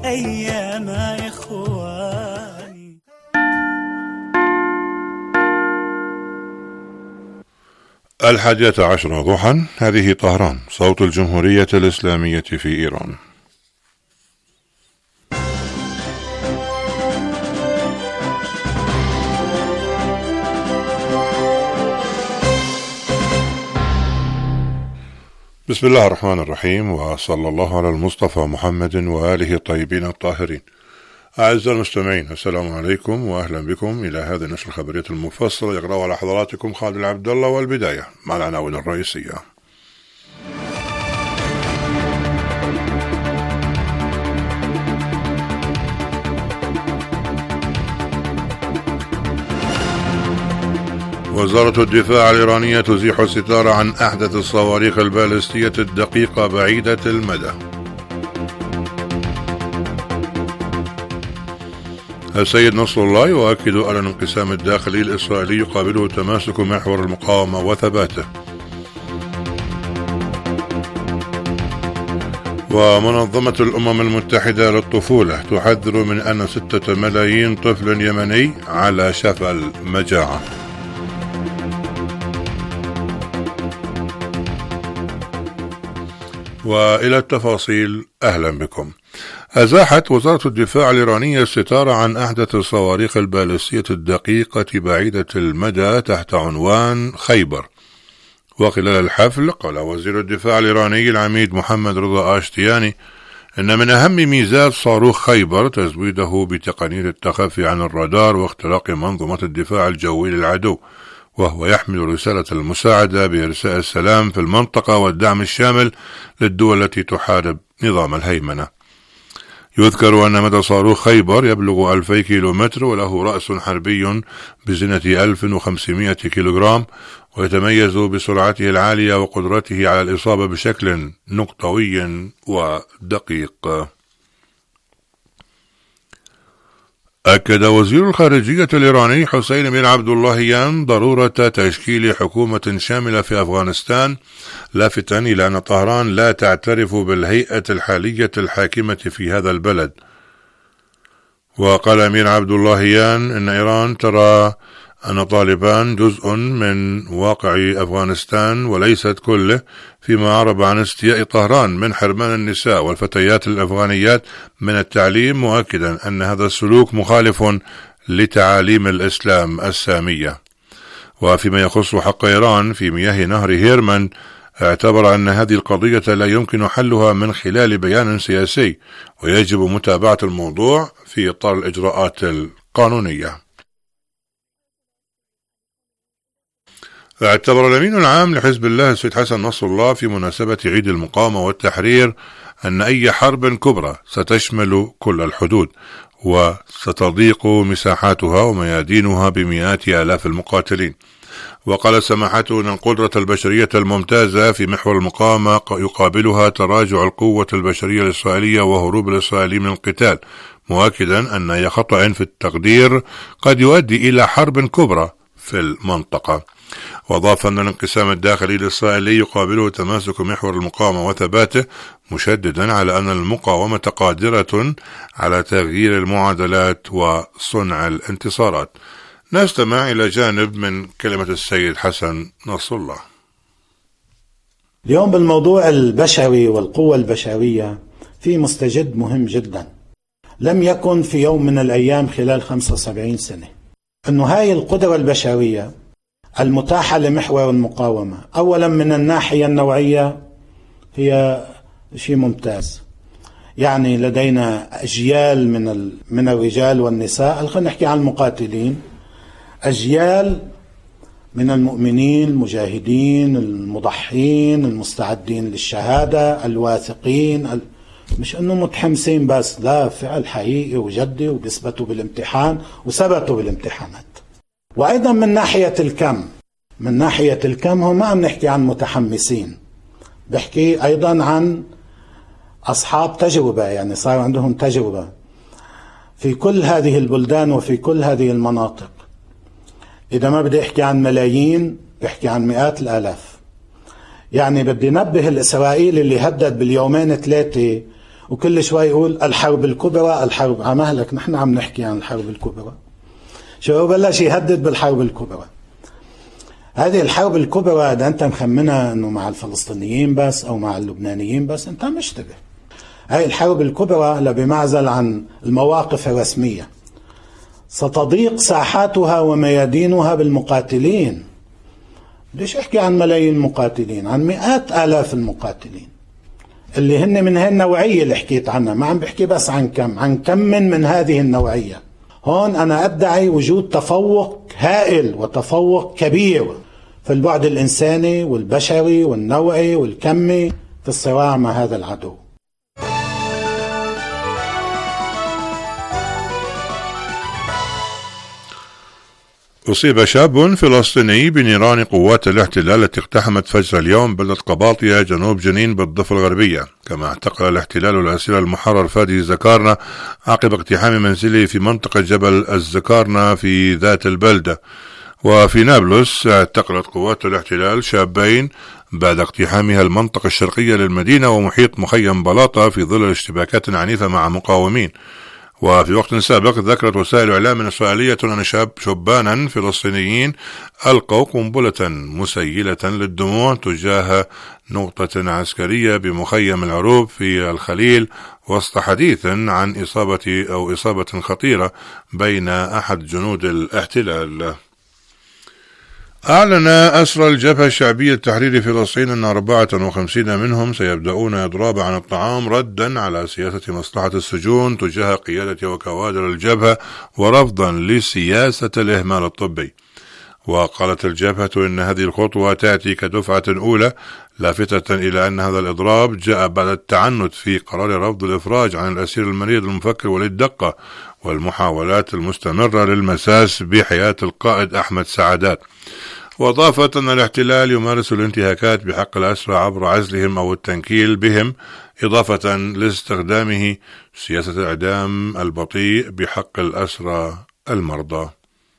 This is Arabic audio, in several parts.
أيام إخواني. الحادية عشر ضحى. هذه طهران، صوت الجمهورية الإسلامية في إيران. بسم الله الرحمن الرحيم، وصلى الله على المصطفى محمد وآله الطيبين الطاهرين. أعزائي المستمعين، السلام عليكم وأهلا بكم إلى هذا النشر الخبرية المفصل يقرأ على حضراتكم خالد العبد الله. والبداية مع العناوين الرئيسية. وزارة الدفاع الإيرانية تزيح الستار عن أحدث الصواريخ البالستية الدقيقة بعيدة المدى. السيد نصر الله يؤكد على الانقسام الداخلي الإسرائيلي يقابله تماسك محور المقاومة وثباته. ومنظمة الأمم المتحدة للطفولة تحذر من أن 6 ملايين طفل يمني على شفا المجاعة. وإلى التفاصيل، أهلا بكم. أزاحت وزارة الدفاع الإيرانية الستار عن أحدث الصواريخ البالستية الدقيقة بعيدة المدى تحت عنوان خيبر. وخلال الحفل قال وزير الدفاع الإيراني العميد محمد رضا آشتياني إن من أهم ميزات صاروخ خيبر تزويده بتقنية التخفي عن الرادار واختراق منظومة الدفاع الجوي للعدو، وهو يحمل رسالة المساعدة بإرساء السلام في المنطقة والدعم الشامل للدول التي تحارب نظام الهيمنة. يذكر أن مدى صاروخ خيبر يبلغ 2000 كيلومتر وله رأس حربي بزنة 1500 كيلوغرام، ويتميز بسرعته العالية وقدرته على الإصابة بشكل نقطوي ودقيق. أكد وزير الخارجية الإيراني حسين بن عبد اللهيان ضرورة تشكيل حكومة شاملة في أفغانستان، لافتا إلى أن طهران لا تعترف بالهيئة الحالية الحاكمة في هذا البلد. وقال أمير عبد اللهيان إن إيران ترى أن طالبان جزء من واقع أفغانستان وليست كله، فيما أعرب عن استياء طهران من حرمان النساء والفتيات الأفغانيات من التعليم، مؤكدا أن هذا السلوك مخالف لتعاليم الإسلام السامية. وفيما يخص حق إيران في مياه نهر هيرمان، اعتبر أن هذه القضية لا يمكن حلها من خلال بيان سياسي، ويجب متابعة الموضوع في إطار الإجراءات القانونية. اعتبر الأمين العام لحزب الله السيد حسن نصر الله في مناسبة عيد المقاومة والتحرير أن أي حرب كبرى ستشمل كل الحدود، وستضيق مساحاتها وميادينها بمئات آلاف المقاتلين. وقال سماحته أن القدرة البشرية الممتازة في محور المقاومة يقابلها تراجع القوة البشرية الإسرائيلية وهروب الإسرائيلي من القتال، مؤكدا أن أي خطأ في التقدير قد يؤدي إلى حرب كبرى في المنطقة. وأضاف أن الانقسام الداخلي الإسرائيلي يقابله تماسك محور المقاومة وثباته، مشددا على أن المقاومة قادرة على تغيير المعادلات وصنع الانتصارات. نستمع إلى جانب من كلمة السيد حسن نصر الله. اليوم بالموضوع البشري والقوة البشرية في مستجد مهم جدا لم يكن في يوم من الأيام خلال 75 سنة، أنه هاي القدرة البشرية المتاحة لمحور المقاومة أولا من الناحية النوعية هي شيء ممتاز. يعني لدينا أجيال من الرجال والنساء، خلينا نحكي عن المقاتلين، أجيال من المؤمنين المجاهدين المضحين المستعدين للشهادة الواثقين، مش أنه متحمسين بس، لا، فعل حقيقي وجدي وبيثبتوا بالامتحان وثبتوا بالامتحانات. وأيضا من ناحية الكم هو ما عم نحكي عن متحمسين، بحكي أيضا عن أصحاب تجربة، يعني صار عندهم تجربة في كل هذه البلدان وفي كل هذه المناطق. إذا ما بدي أحكي عن ملايين بحكي عن مئات الآلاف. يعني بدي نبه الإسرائيلي اللي هدد باليومين 3 وكل شوي يقول الحرب الكبرى الحرب. عمهلك نحن عم نحكي عن الحرب الكبرى. شو بلش يهدد بالحرب الكبرى. هذه الحرب الكبرى إذا أنت مخمنها أنه مع الفلسطينيين بس أو مع اللبنانيين بس، أنت مشتبه. هاي الحرب الكبرى بمعزل عن المواقف الرسمية ستضيق ساحاتها وميادينها بالمقاتلين. ليش احكي عن ملايين المقاتلين؟ عن مئات آلاف المقاتلين اللي هن من هاي النوعية اللي حكيت عنها. ما عم بحكي بس عن كم من هذه النوعية. هون أنا أدعي وجود تفوق هائل وتفوق كبير في البعد الإنساني والبشري والنوعي والكمي في الصراع مع هذا العدو. أصيب شاب فلسطيني بنيران قوات الاحتلال التي اقتحمت فجر اليوم بلدة قباطية جنوب جنين بالضفة الغربية. كما اعتقل الاحتلال الأسير المحرر فادي زكارنا عقب اقتحام منزله في منطقة جبل الزكارنا في ذات البلدة. وفي نابلس اعتقلت قوات الاحتلال شابين بعد اقتحامها المنطقة الشرقية للمدينة ومحيط مخيم بلاطة في ظل اشتباكات عنيفة مع مقاومين. وفي وقت سابق ذكرت وسائل إعلام إسرائيلية أن شبانا فلسطينيين ألقوا قنبلة مسيلة للدموع تجاه نقطة عسكرية بمخيم العروب في الخليل، وسط حديث عن إصابة خطيرة بين أحد جنود الاحتلال. أعلن أسرى الجبهة الشعبية لتحرير فلسطين أن 54 منهم سيبدأون إضراب عن الطعام ردا على سياسة مصلحة السجون تجاه قيادة وكوادر الجبهة ورفضا لسياسة الإهمال الطبي. وقالت الجبهة إن هذه الخطوة تأتي كدفعة أولى، لافتة إلى أن هذا الإضراب جاء بعد التعنت في قرار رفض الإفراج عن الأسير المريض المفكر وليد دقة والمحاولات المستمرة للمساس بحياة القائد أحمد سعادات. وأضافت أن الاحتلال يمارس الانتهاكات بحق الأسرى عبر عزلهم أو التنكيل بهم، إضافة لاستخدامه سياسة الإعدام البطيء بحق الأسرى المرضى.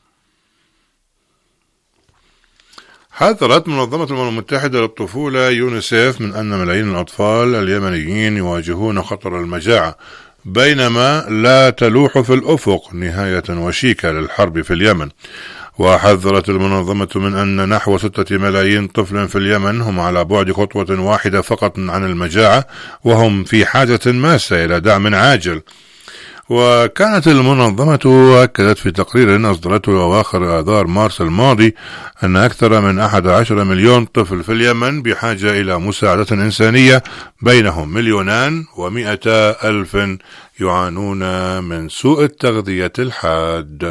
حذرت منظمة الأمم المتحدة للطفولة يونيسيف من أن ملايين الأطفال اليمنيين يواجهون خطر المجاعة، بينما لا تلوح في الأفق نهاية وشيكة للحرب في اليمن. وحذرت المنظمة من أن نحو 6 ملايين طفل في اليمن هم على بعد خطوة واحدة فقط عن المجاعة، وهم في حاجة ماسة إلى دعم عاجل. وكانت المنظمة أكدت في تقرير أصدرته أواخر آذار مارس الماضي أن أكثر من 11 مليون طفل في اليمن بحاجة إلى مساعدة إنسانية، بينهم 2,100,000 يعانون من سوء التغذية الحاد.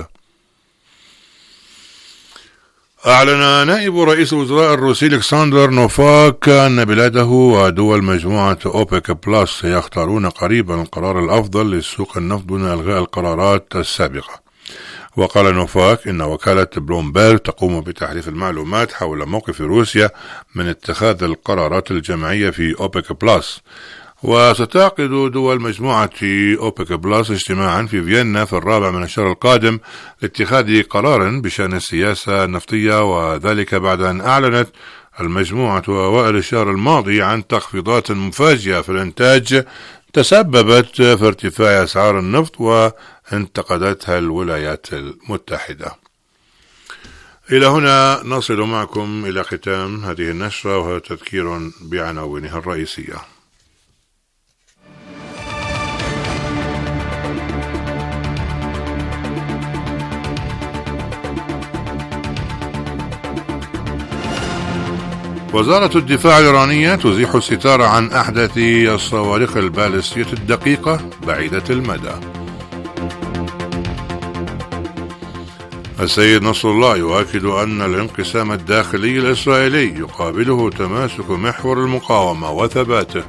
أعلن نائب رئيس الوزراء الروسي ألكسندر نوفاك أن بلاده ودول مجموعة أوبك بلس سيختارون قريبا القرار الأفضل لسوق النفط دون إلغاء القرارات السابقة. وقال نوفاك إن وكالة بلومبيرغ تقوم بتحريف المعلومات حول موقف روسيا من اتخاذ القرارات الجماعية في أوبك بلس. وستعقد دول مجموعة أوبك بلس اجتماعا في فيينا في 4 من الشهر القادم لاتخاذ قرار بشأن السياسة النفطية، وذلك بعد أن أعلنت المجموعة أوائل الشهر الماضي عن تخفيضات مفاجئة في الإنتاج تسببت في ارتفاع أسعار النفط وانتقدتها الولايات المتحدة. إلى هنا نصل معكم إلى ختام هذه النشرة، وهو تذكير بعناوينها الرئيسية. وزارة الدفاع الإيرانية تزيح الستار عن أحدث الصواريخ البالستية الدقيقة بعيدة المدى. السيد نصر الله يؤكد أن الانقسام الداخلي الإسرائيلي يقابله تماسك محور المقاومة وثباته.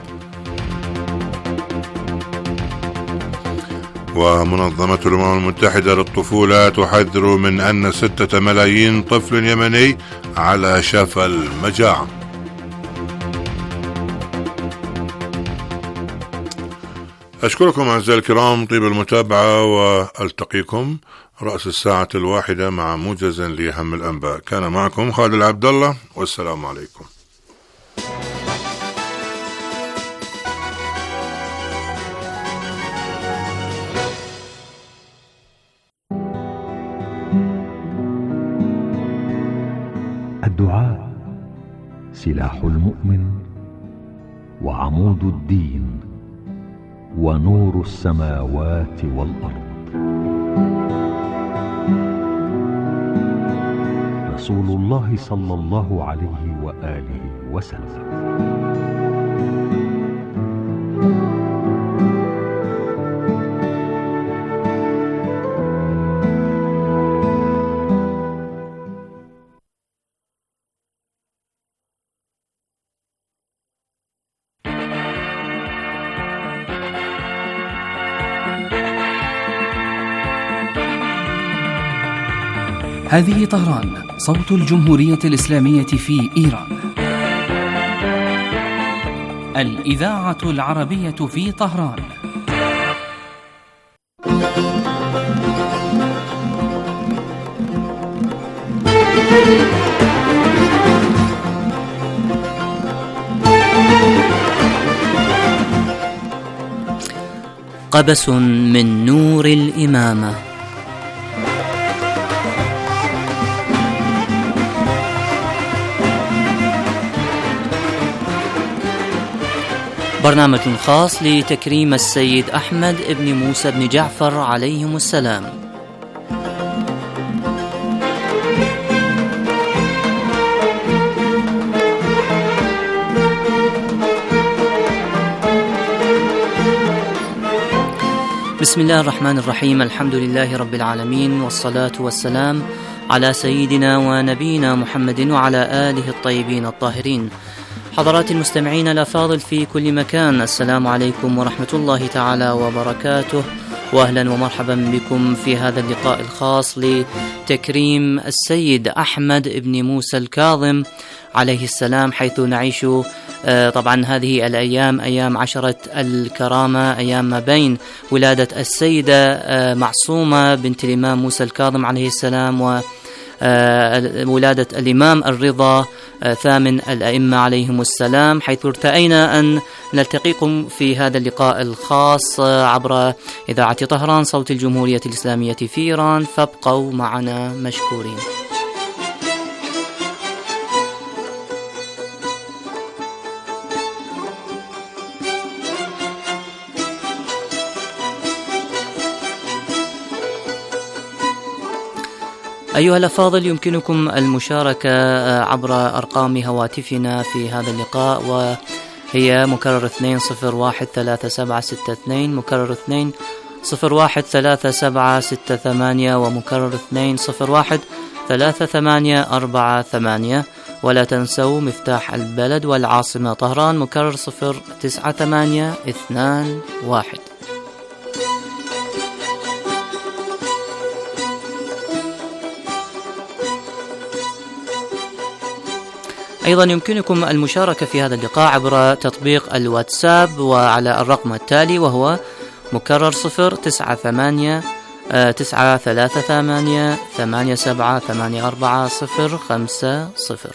ومنظمة الأمم المتحدة للطفولة تحذر من أن 6 ملايين طفل يمني على شفا المجاعة. أشكركم أعزائي الكرام طيب المتابعة، وألتقيكم رأس الساعة 1 مع موجز لأهم الأنباء. كان معكم خالد العبد الله، والسلام عليكم. سلاح المؤمن وعمود الدين ونور السماوات والأرض. رسول الله صلى الله عليه وآله وسلم. هذه طهران، صوت الجمهورية الإسلامية في إيران. الإذاعة العربية في طهران. قبس من نور الإمامة. برنامج خاص لتكريم السيد أحمد بن موسى بن جعفر عليهم السلام. بسم الله الرحمن الرحيم. الحمد لله رب العالمين، والصلاة والسلام على سيدنا ونبينا محمد وعلى آله الطيبين الطاهرين. حضرات المستمعين الأفاضل في كل مكان، السلام عليكم ورحمة الله تعالى وبركاته، وأهلا ومرحبا بكم في هذا اللقاء الخاص لتكريم السيد أحمد بن موسى الكاظم عليه السلام، حيث نعيش طبعا هذه الأيام أيام عشرة الكرامة، أيام ما بين ولادة السيدة معصومة بنت الإمام موسى الكاظم عليه السلام وولادة الإمام الرضا ثامن الأئمة عليهم السلام، حيث ارتأينا أن نلتقيكم في هذا اللقاء الخاص عبر إذاعة طهران صوت الجمهورية الإسلامية في إيران، فابقوا معنا مشكورين. أيها الأفاضل، يمكنكم المشاركة عبر أرقام هواتفنا في هذا اللقاء، وهي مكرر 2013762 مكرر 2013768 ومكرر 2013848. ولا تنسوا مفتاح البلد والعاصمة طهران مكرر 09821. أيضا يمكنكم المشاركة في هذا اللقاء عبر تطبيق الواتساب وعلى الرقم التالي، وهو مكرر 09388878450.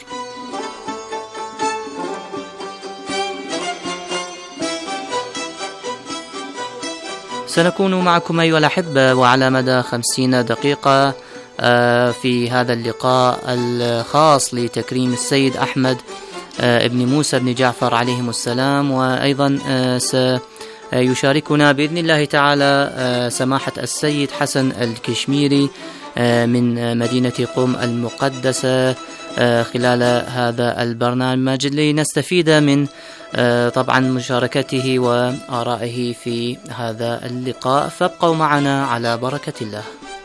سنكون معكم أيها الأحبة وعلى مدى 50 دقيقة في هذا اللقاء الخاص لتكريم السيد أحمد ابن موسى بن جعفر عليهم السلام. وأيضا سيشاركنا بإذن الله تعالى سماحة السيد حسن الكشميري من مدينة قم المقدسة خلال هذا البرنامج لنستفيد من طبعا مشاركته وآرائه في هذا اللقاء، فابقوا معنا على بركة الله.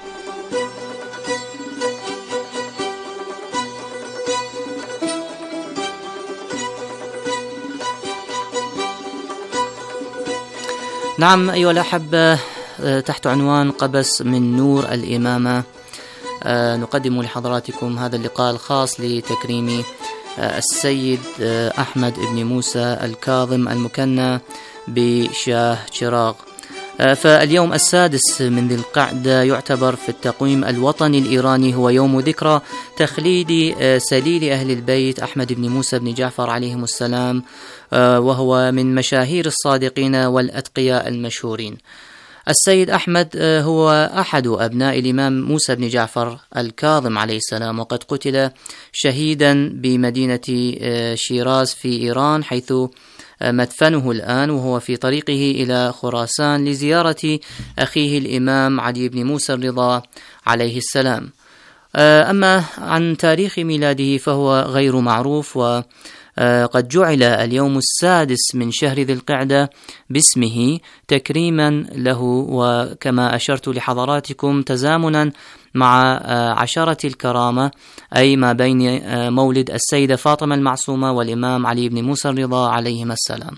نعم أيها الأحبة، تحت عنوان قبس من نور الإمامة نقدم لحضراتكم هذا اللقاء الخاص لتكريم السيد أحمد بن موسى الكاظم المكنى بشاه شراغ. فاليوم السادس من ذي القعدة يعتبر في التقويم الوطني الإيراني هو يوم ذكرى تخليد سليل أهل البيت أحمد بن موسى بن جعفر عليهم السلام، وهو من مشاهير الصادقين والأتقياء المشهورين. السيد أحمد هو أحد أبناء الإمام موسى بن جعفر الكاظم عليه السلام، وقد قتل شهيدا بمدينة شيراز في إيران، حيث مدفنه الآن، وهو في طريقه إلى خراسان لزيارة أخيه الإمام علي بن موسى الرضا عليه السلام. أما عن تاريخ ميلاده فهو غير معروف، وقد جعل اليوم 6 من شهر ذي القعدة باسمه تكريما له، وكما أشرت لحضراتكم تزامنا مع 10 الكرامة، أي ما بين مولد السيدة فاطمة المعصومة والإمام علي بن موسى الرضا عليهما السلام.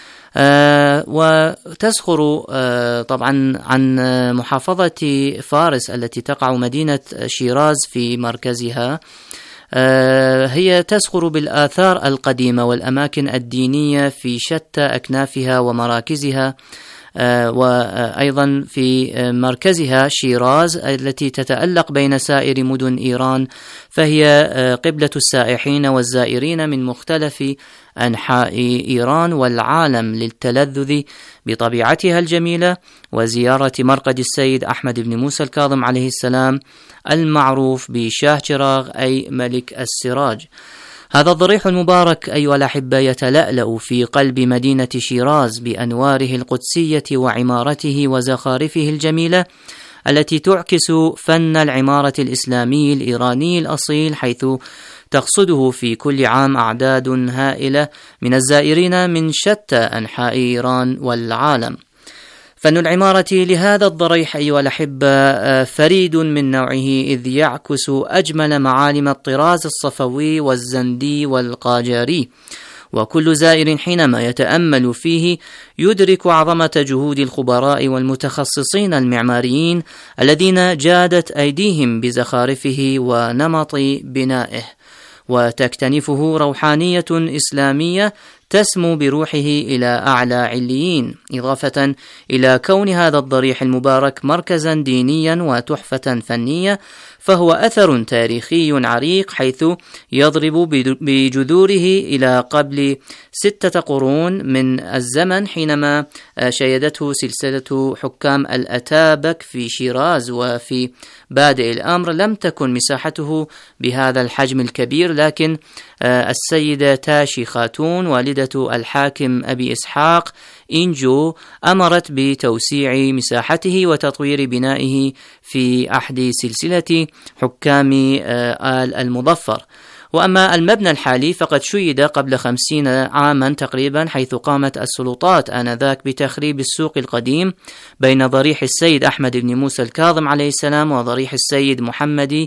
وتزخر طبعا عن محافظة فارس التي تقع مدينة شيراز في مركزها. هي تزخر بالآثار القديمة والأماكن الدينية في شتى أكنافها ومراكزها، وأيضا في مركزها شيراز التي تتألق بين سائر مدن إيران، فهي قبلة السائحين والزائرين من مختلف أنحاء إيران والعالم للتلذذ بطبيعتها الجميلة وزيارة مرقد السيد أحمد بن موسى الكاظم عليه السلام المعروف بشاه شراغ أي ملك السراج. هذا الضريح المبارك أيها الأحبة يتلألأ في قلب مدينة شيراز بأنواره القدسية وعمارته وزخارفه الجميلة التي تعكس فن العمارة الإسلامي الإيراني الأصيل، حيث تقصده في كل عام أعداد هائلة من الزائرين من شتى أنحاء إيران والعالم. فن العمارة لهذا الضريح أيها الأحبة فريد من نوعه، إذ يعكس أجمل معالم الطراز الصفوي والزندي والقاجاري، وكل زائر حينما يتأمل فيه يدرك عظمة جهود الخبراء والمتخصصين المعماريين الذين جادت أيديهم بزخارفه ونمط بنائه، وتكتنفه روحانية إسلامية تسمو بروحه إلى أعلى عليين، إضافة إلى كون هذا الضريح المبارك مركزا دينيا وتحفة فنية، فهو أثر تاريخي عريق، حيث يضرب بجذوره إلى قبل 6 قرون من الزمن، حينما شيدته سلسلة حكام الأتابك في شيراز. وفي بادئ الأمر لم تكن مساحته بهذا الحجم الكبير، لكن السيدة تاشي خاتون والدة الحاكم أبي إسحاق إنجو أمرت بتوسيع مساحته وتطوير بنائه في أحد سلسلة حكام آل المظفر. وأما المبنى الحالي فقد شيد قبل 50 عاما تقريبا، حيث قامت السلطات آنذاك بتخريب السوق القديم بين ضريح السيد أحمد بن موسى الكاظم عليه السلام وضريح السيد محمدي،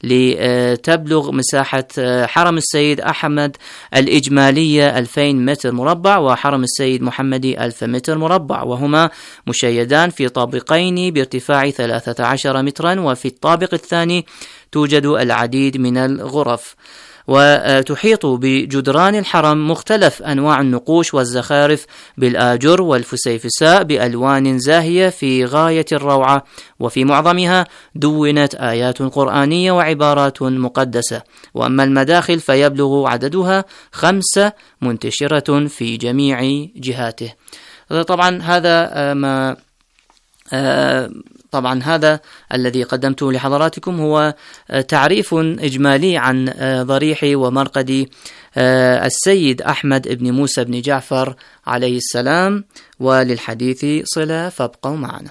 لتبلغ مساحة حرم السيد أحمد الإجمالية 2000 متر مربع، وحرم السيد محمدي 1000 متر مربع، وهما مشيدان في طابقين بارتفاع 13 مترا، وفي الطابق الثاني توجد العديد من الغرف. وتحيط بجدران الحرم مختلف أنواع النقوش والزخارف بالآجر والفسيفساء بألوان زاهية في غاية الروعة، وفي معظمها دونت آيات قرآنية وعبارات مقدسة. وأما المداخل فيبلغ عددها 5 منتشرة في جميع جهاته. طبعا هذا الذي قدمته لحضراتكم هو تعريف إجمالي عن ضريح ومرقد السيد أحمد بن موسى بن جعفر عليه السلام، وللحديث صلة فابقوا معنا.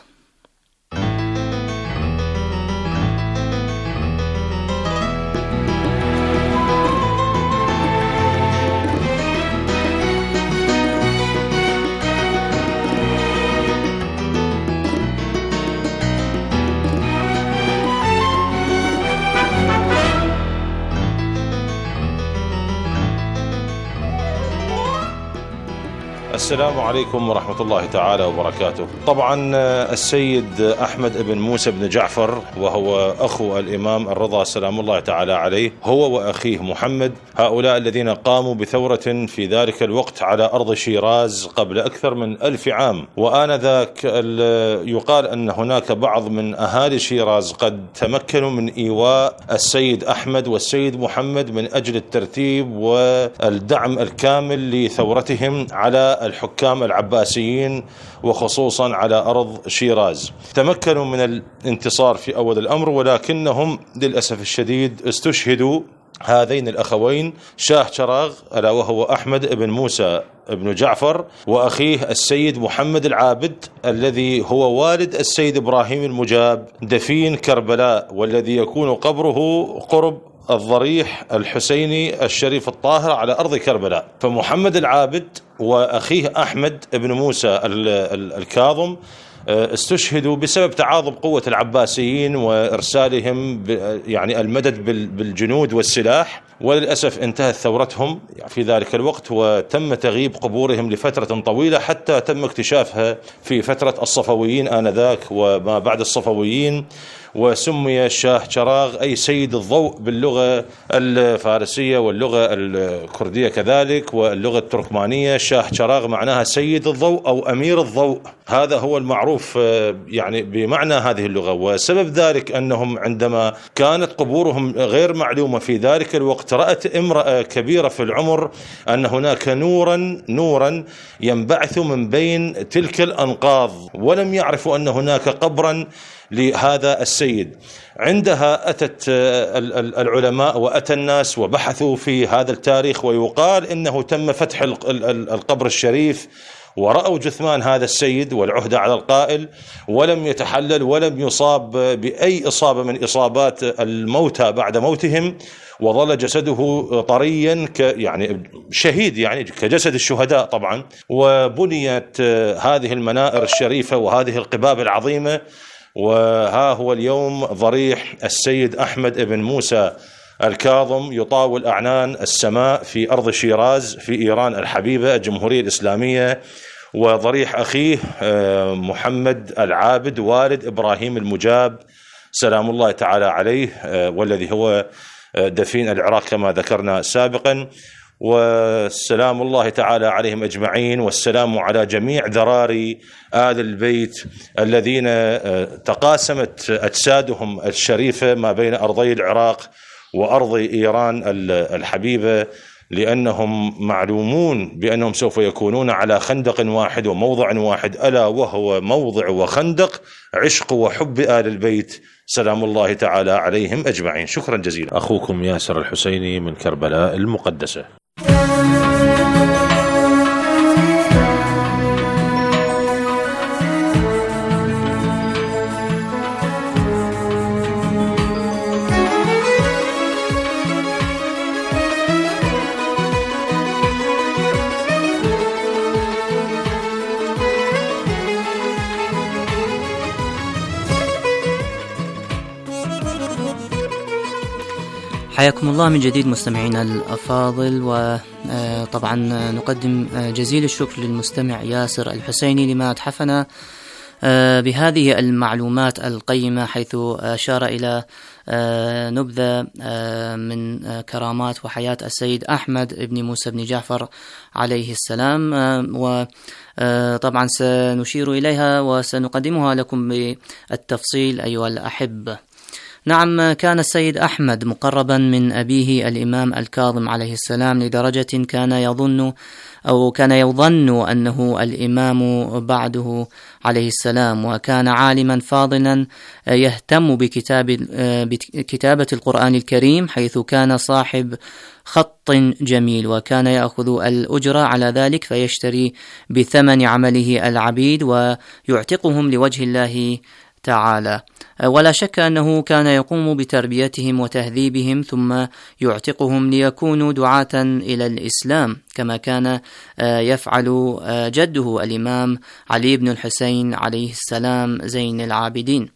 السلام عليكم ورحمة الله تعالى وبركاته. طبعا السيد أحمد بن موسى بن جعفر وهو أخو الإمام الرضا سلام الله تعالى عليه، هو وأخيه محمد، هؤلاء الذين قاموا بثورة في ذلك الوقت على أرض شيراز قبل أكثر من 1000 عام. وآنذاك يقال أن هناك بعض من أهالي شيراز قد تمكنوا من إيواء السيد أحمد والسيد محمد من أجل الترتيب والدعم الكامل لثورتهم على الحكام العباسيين وخصوصا على أرض شيراز. تمكنوا من الانتصار في أول الأمر، ولكنهم للأسف الشديد استشهدوا هذين الأخوين شاه شراغ، ألا وهو أحمد بن موسى بن جعفر، وأخيه السيد محمد العابد الذي هو والد السيد إبراهيم المجاب دفين كربلاء، والذي يكون قبره قرب الضريح الحسيني الشريف الطاهر على أرض كربلاء. فمحمد العابد وأخيه أحمد بن موسى الكاظم استشهدوا بسبب تعاظم قوة العباسيين وإرسالهم يعني المدد بالجنود والسلاح، وللأسف انتهت ثورتهم في ذلك الوقت، وتم تغييب قبورهم لفترة طويلة حتى تم اكتشافها في فترة الصفويين آنذاك وما بعد الصفويين. وسمي شاه شراغ أي سيد الضوء باللغة الفارسية واللغة الكردية كذلك واللغة التركمانية. شاه شراغ معناها سيد الضوء أو أمير الضوء، هذا هو المعروف يعني بمعنى هذه اللغة. وسبب ذلك أنهم عندما كانت قبورهم غير معلومة في ذلك الوقت، رأت امرأة كبيرة في العمر أن هناك نورا ينبعث من بين تلك الأنقاض، ولم يعرفوا أن هناك قبرا لهذا السيد. عندها أتت العلماء وأتى الناس وبحثوا في هذا التاريخ، ويقال إنه تم فتح القبر الشريف ورأوا جثمان هذا السيد والعهدة على القائل، ولم يتحلل ولم يصاب بأي إصابة من إصابات الموتى بعد موتهم، وظل جسده طريا يعني شهيد، يعني كجسد الشهداء طبعا. وبنيت هذه المنائر الشريفة وهذه القباب العظيمة، وها هو اليوم ضريح السيد أحمد بن موسى الكاظم يطاول أعنان السماء في أرض شيراز في إيران الحبيبة الجمهورية الإسلامية، وضريح أخيه محمد العابد والد إبراهيم المجاب سلام الله تعالى عليه، والذي هو دفين العراق كما ذكرنا سابقا. والسلام الله تعالى عليهم أجمعين، والسلام على جميع ذراري آل البيت الذين تقاسمت أجسادهم الشريفة ما بين أرضي العراق وأرض إيران الحبيبة، لأنهم معلومون بأنهم سوف يكونون على خندق واحد وموضع واحد، ألا وهو موضع وخندق عشق وحب آل البيت سلام الله تعالى عليهم أجمعين. شكرا جزيلا. أخوكم ياسر الحسيني من كربلاء المقدسة. حياكم الله من جديد مستمعينا الأفاضل، وطبعا نقدم جزيل الشكر للمستمع ياسر الحسيني لما أتحفنا بهذه المعلومات القيمة، حيث أشار إلى نبذة من كرامات وحياة السيد أحمد بن موسى بن جعفر عليه السلام، وطبعا سنشير إليها وسنقدمها لكم بالتفصيل أيها الأحبة. نعم، كان السيد أحمد مقربا من أبيه الإمام الكاظم عليه السلام، لدرجة كان يظن أنه الإمام بعده عليه السلام، وكان عالما فاضلا يهتم بكتابة القرآن الكريم، حيث كان صاحب خط جميل، وكان يأخذ الأجرة على ذلك فيشتري بثمن عمله العبيد ويعتقهم لوجه الله تعالى. ولا شك أنه كان يقوم بتربيتهم وتهذيبهم ثم يعتقهم ليكونوا دعاة إلى الإسلام، كما كان يفعل جده الإمام علي بن الحسين عليه السلام زين العابدين.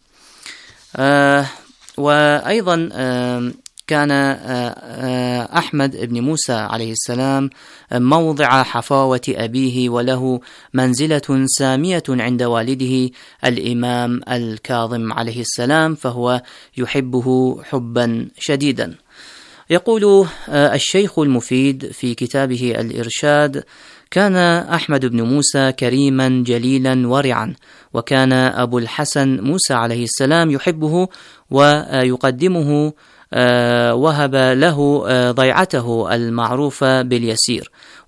وأيضا كان أحمد بن موسى عليه السلام موضع حفاوة أبيه، وله منزلة سامية عند والده الإمام الكاظم عليه السلام، فهو يحبه حبا شديدا. يقول الشيخ المفيد في كتابه الإرشاد: كان أحمد بن موسى كريما جليلا ورعا، وكان أبو الحسن موسى عليه السلام يحبه ويقدمه، وهب له ضيعته المعروفة باليسير،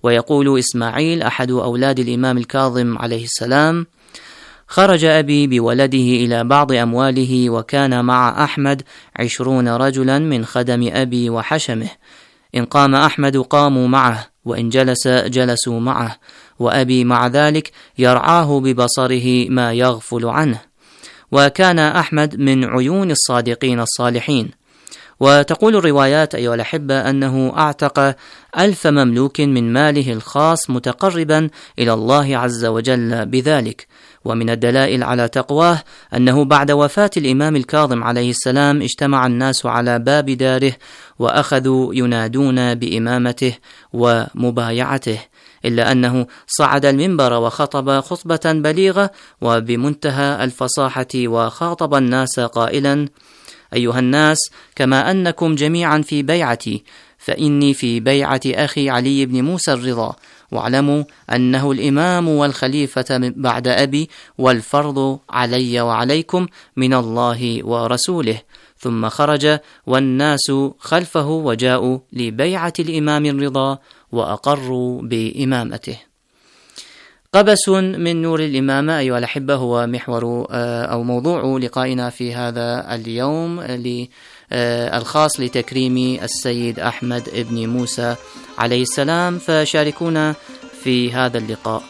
ويقول إسماعيل أحد أولاد الإمام الكاظم عليه السلام: خرج أبي بولده إلى بعض أمواله، وكان مع أحمد 20 رجلا من خدم أبي وحشمه، إن قام أحمد قاموا معه، وإن جلس جلسوا معه، وأبي مع ذلك يرعاه ببصره ما يغفل عنه. وكان أحمد من عيون الصادقين الصالحين. وتقول الروايات أيها الأحبة أنه أعتق 1000 مملوك من ماله الخاص متقربا إلى الله عز وجل بذلك. ومن الدلائل على تقواه أنه بعد وفاة الإمام الكاظم عليه السلام اجتمع الناس على باب داره وأخذوا ينادون بإمامته ومبايعته، إلا أنه صعد المنبر وخطب خطبة بليغة وبمنتهى الفصاحة، وخاطب الناس قائلا: أيها الناس، كما أنكم جميعا في بيعتي، فإني في بيعة أخي علي بن موسى الرضا، واعلموا أنه الإمام والخليفة بعد أبي، والفرض علي وعليكم من الله ورسوله. ثم خرج والناس خلفه وجاءوا لبيعة الإمام الرضا وأقروا بإمامته. قبس من نور الإمامة أيها الأحبة هو محور أو موضوع لقائنا في هذا اليوم الخاص لتكريم السيد أحمد بن موسى عليه السلام، فشاركونا في هذا اللقاء.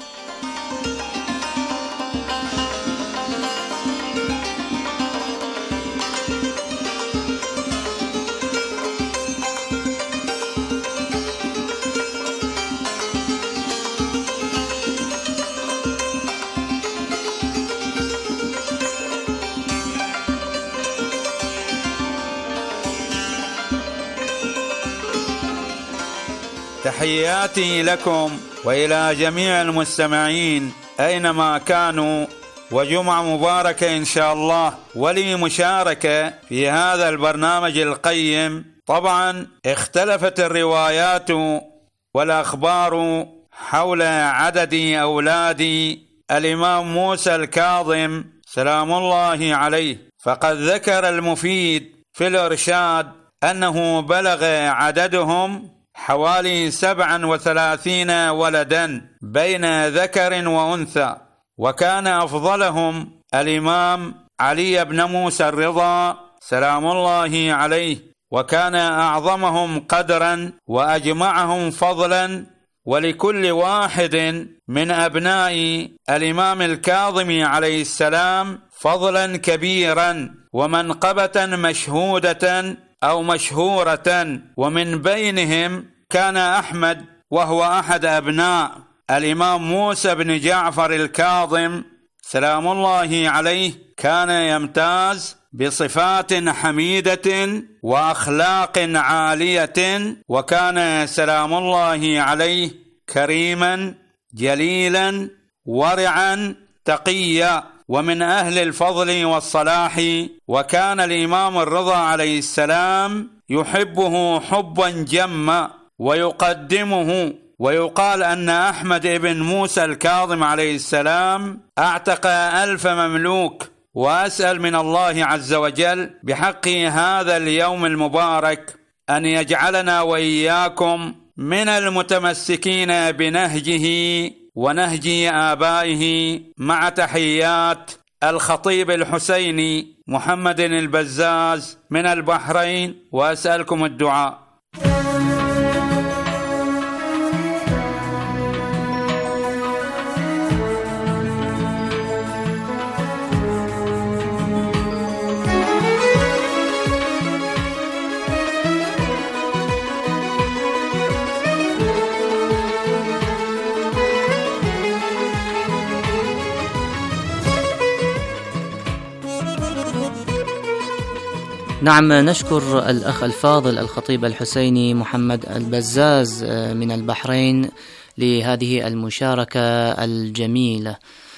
تحياتي لكم وإلى جميع المستمعين أينما كانوا، وجمعة مباركة إن شاء الله، ولي مشاركة في هذا البرنامج القيم. طبعا اختلفت الروايات والأخبار حول عدد أولاد الإمام موسى الكاظم سلام الله عليه، فقد ذكر المفيد في الإرشاد أنه بلغ عددهم حوالي 37 ولدا بين ذكر وأنثى، وكان أفضلهم الإمام علي بن موسى الرضا سلام الله عليه، وكان أعظمهم قدرا وأجمعهم فضلا، ولكل واحد من أبناء الإمام الكاظم عليه السلام فضلا كبيرا ومنقبة مشهودة أو مشهورة. ومن بينهم كان أحمد، وهو أحد أبناء الإمام موسى بن جعفر الكاظم سلام الله عليه، كان يمتاز بصفات حميدة وأخلاق عالية، وكان سلام الله عليه كريما جليلا ورعا تقيا ومن أهل الفضل والصلاح. وكان الإمام الرضا عليه السلام يحبه حبا جما ويقدمه. ويقال أن أحمد بن موسى الكاظم عليه السلام أعتق 1000 مملوك. وأسأل من الله عز وجل بحق هذا اليوم المبارك أن يجعلنا وإياكم من المتمسكين بنهجه ونهج آبائه، مع تحيات الخطيب الحسيني محمد البزاز من البحرين، وأسألكم الدعاء. نعم، نشكر الأخ الفاضل الخطيب الحسيني محمد البزاز من البحرين لهذه المشاركة الجميلة.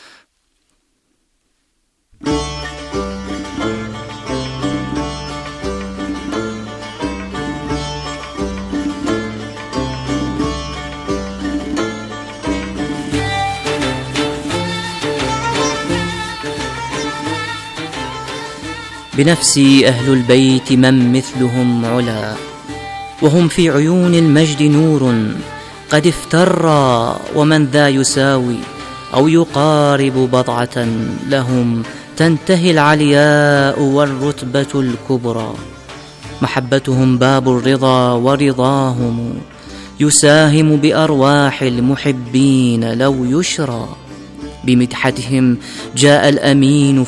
بنفسي أهل البيت من مثلهم علا، وهم في عيون المجد نور، قد افترى، ومن ذا يساوي أو يقارب بضعة لهم تنتهي العلياء والرتبة الكبرى. محبتهم باب الرضا، ورضاهم يساهم بأرواح المحبين لو يشرى. بمدحتهم جاء الأمين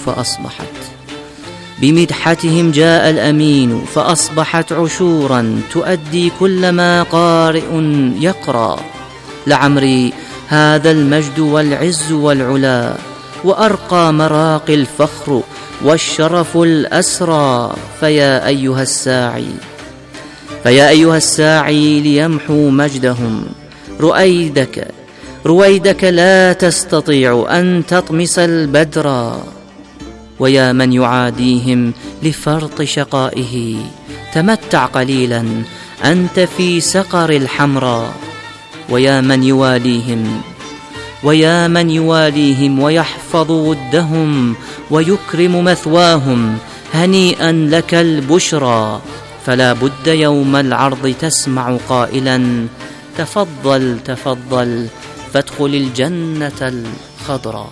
فأصبحت عشورا تؤدي كل ما قارئ يقرأ. لعمري هذا المجد والعز والعلا، وأرقى مراقي الفخر والشرف الأسرى. فيا أيها الساعي ليمحو مجدهم، رويدك لا تستطيع أن تطمس البدر. ويا من يعاديهم لفرط شقائه، تمتع قليلا أنت في سقر الحمراء. ويا من يواليهم ويحفظ ودهم ويكرم مثواهم، هنيئا لك البشرى. فلا بد يوم العرض تسمع قائلا تفضل تفضل فادخل الجنة الخضراء.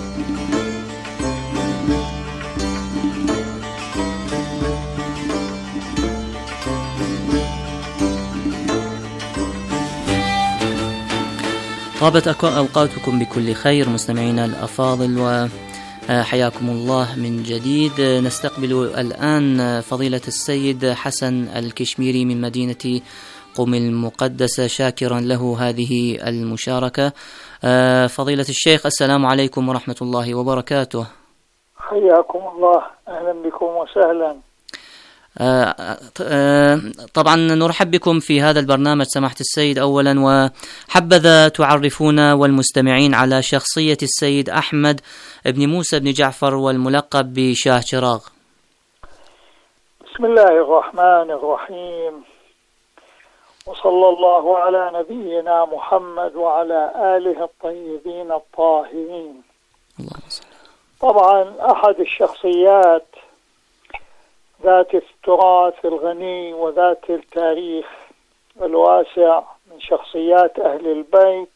طابت أوقاتكم بكل خير مستمعينا الأفاضل، وحياكم الله من جديد. نستقبل الآن فضيلة السيد حسن الكشميري من مدينة قم المقدسة، شاكرا له هذه المشاركة. فضيلة الشيخ، السلام عليكم ورحمة الله وبركاته. حياكم الله، أهلا بكم وسهلا. طبعا نرحب بكم في هذا البرنامج سماحة السيد أولا، وحبذا تعرفونا والمستمعين على شخصية السيد أحمد بن موسى بن جعفر والملقب بشاه شراغ. بسم الله الرحمن الرحيم، وصلى الله على نبينا محمد وعلى آله الطيبين الطاهرين. طبعا أحد الشخصيات ذات التراث الغني وذات التاريخ الواسع من شخصيات أهل البيت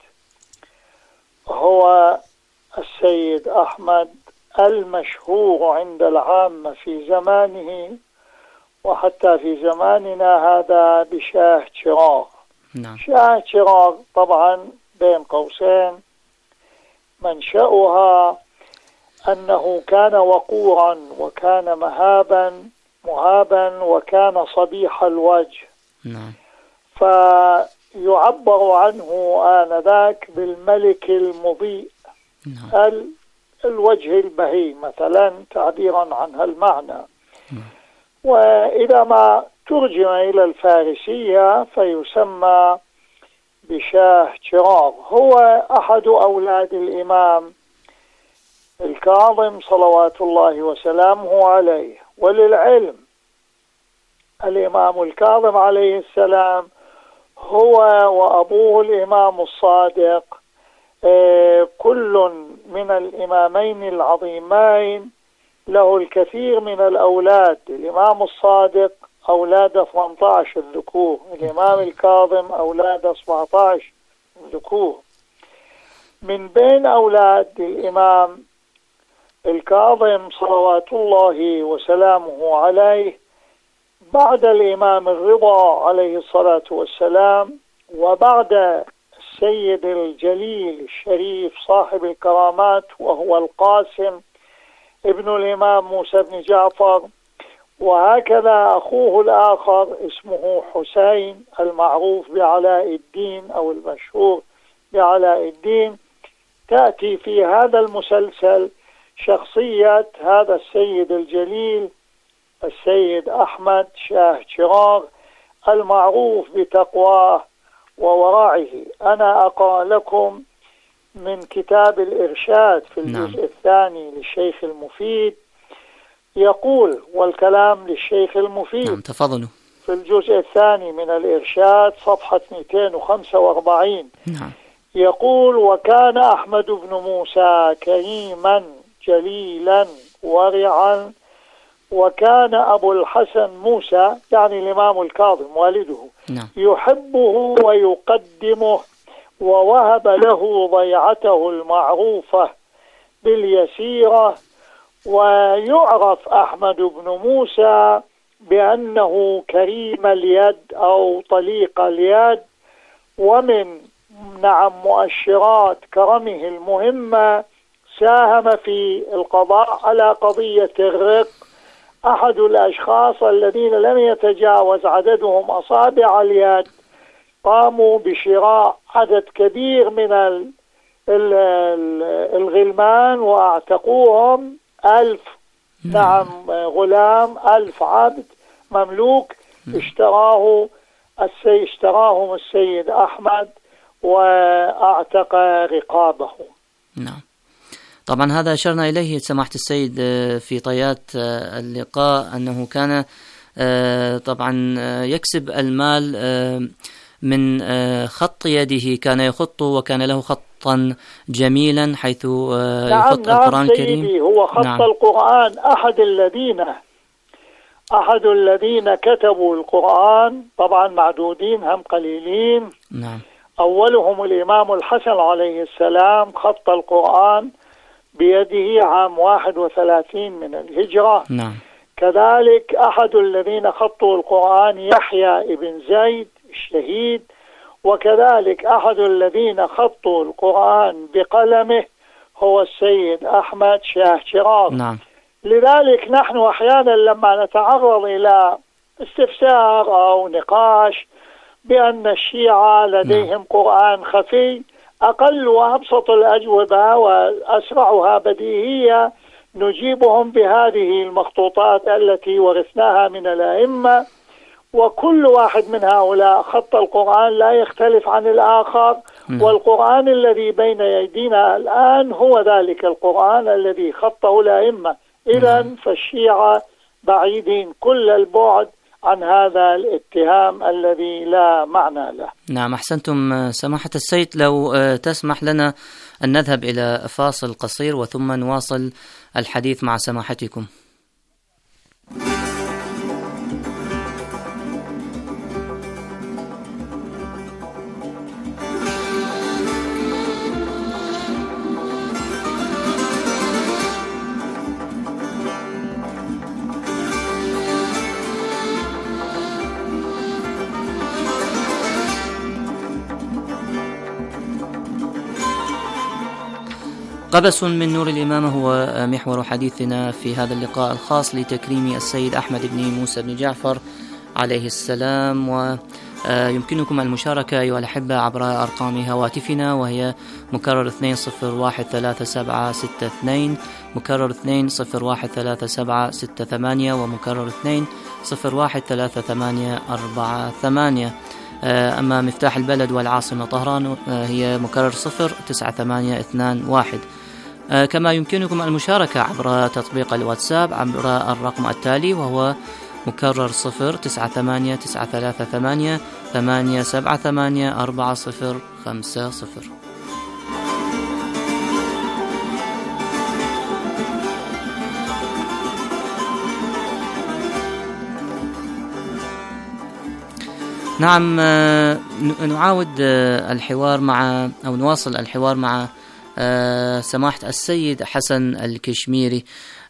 هو السيد أحمد، المشهور عند العامة في زمانه وحتى في زماننا هذا بشاه شراغ. شاه شراغ طبعا بين قوسين منشأها أنه كان وقورا وكان مهابا وكان صبيح الوجه. فيعبر عنه آنذاك بالملك المضيء، الوجه البهي مثلا، تعبيرا عن هالمعنى. وإذا ما ترجم إلى الفارسية فيسمى بشاه شراغ. هو أحد أولاد الإمام الكاظم صلوات الله وسلامه عليه. وللعلم الإمام الكاظم عليه السلام هو وأبوه الإمام الصادق كل من الإمامين العظيمين له الكثير من الأولاد. الإمام الصادق أولاد 18 ذكور، الإمام الكاظم أولاد 17 ذكور. من بين أولاد الإمام الكاظم صلوات الله وسلامه عليه بعد الإمام الرضا عليه الصلاة والسلام وبعد السيد الجليل الشريف صاحب الكرامات وهو القاسم ابن الإمام موسى بن جعفر، وهكذا أخوه الآخر اسمه حسين المعروف بعلاء الدين أو المشهور بعلاء الدين. تأتي في هذا المسلسل شخصية هذا السيد الجليل السيد أحمد شاه شراغ المعروف بتقواه وورعه. أنا أقرأ لكم من كتاب الإرشاد في الجزء الثاني للشيخ المفيد، يقول، والكلام للشيخ المفيد تفضلوا، في الجزء الثاني من الإرشاد صفحة 245. يقول: وكان أحمد بن موسى كريما جليلا ورعا، وكان أبو الحسن موسى يعني الإمام الكاظم والده يحبه ويقدمه ووهب له ضيعته المعروفة باليسيرة. ويعرف أحمد بن موسى بأنه كريم اليد أو طليق اليد، ومن مؤشرات كرمه المهمة ساهم في القضاء على قضية الرق. أحد الأشخاص الذين لم يتجاوز عددهم أصابع اليد قاموا بشراء عدد كبير من الغلمان وأعتقوهم 1000 غلام 1000 عبد مملوك اشتراهم السيد أحمد وأعتق رقابه. نعم. طبعا هذا أشرنا إليه سماحة السيد في طيات اللقاء، أنه كان طبعا يكسب المال من خط يده، كان يخط وكان له خطا جميلا حيث يخط القرآن الكريم. هو خط القرآن. أحد الذين كتبوا القرآن طبعا معدودين هم قليلين. نعم. أولهم الإمام الحسن عليه السلام خط القرآن بيده عام 31 من الهجرة. نعم. كذلك أحد الذين خطوا القرآن يحيى ابن زيد الشهيد، وكذلك أحد الذين خطوا القرآن بقلمه هو السيد أحمد شاه شراغ. نعم. لذلك نحن أحيانا لما نتعرض إلى استفسار أو نقاش بأن الشيعة لديهم قرآن خفي، أقل وأبسط الأجوبة وأسرعها بديهية نجيبهم بهذه المخطوطات التي ورثناها من الأئمة، وكل واحد من هؤلاء خط القرآن لا يختلف عن الآخر. والقرآن الذي بين يدينا الآن هو ذلك القرآن الذي خطه الأئمة. إذن فالشيعة بعيدين كل البعد عن هذا الاتهام الذي لا معنى له. نعم، أحسنتم سماحة السيد. لو تسمح لنا أن نذهب إلى فاصل قصير وثم نواصل الحديث مع سماحتكم. قبس من نور الإمامة هو محور حديثنا في هذا اللقاء الخاص لتكريم السيد أحمد بن موسى بن جعفر عليه السلام. ويمكنكم المشاركة أيها الأحبة عبر أرقام هواتفنا، وهي مكرر 2013762 مكرر 2013768 ومكرر 2013848. أما مفتاح البلد والعاصمة طهران هي مكرر 09821. كما يمكنكم المشاركة عبر تطبيق الواتساب عبر الرقم التالي، وهو مكرر 09938784050. نعم، نعاود الحوار مع أو نواصل الحوار مع سماحة السيد حسن الكشميري.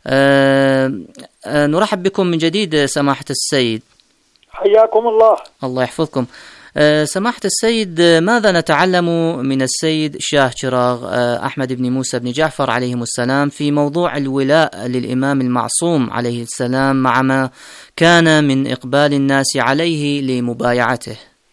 نرحب بكم من جديد سماحة السيد. حياكم الله. الله يحفظكم. سماحة السيد، ماذا نتعلم من السيد شاه شراغ أحمد بن موسى بن جعفر عليهم السلام في موضوع الولاء للإمام المعصوم عليه السلام، مع ما كان من إقبال الناس عليه لمبايعته؟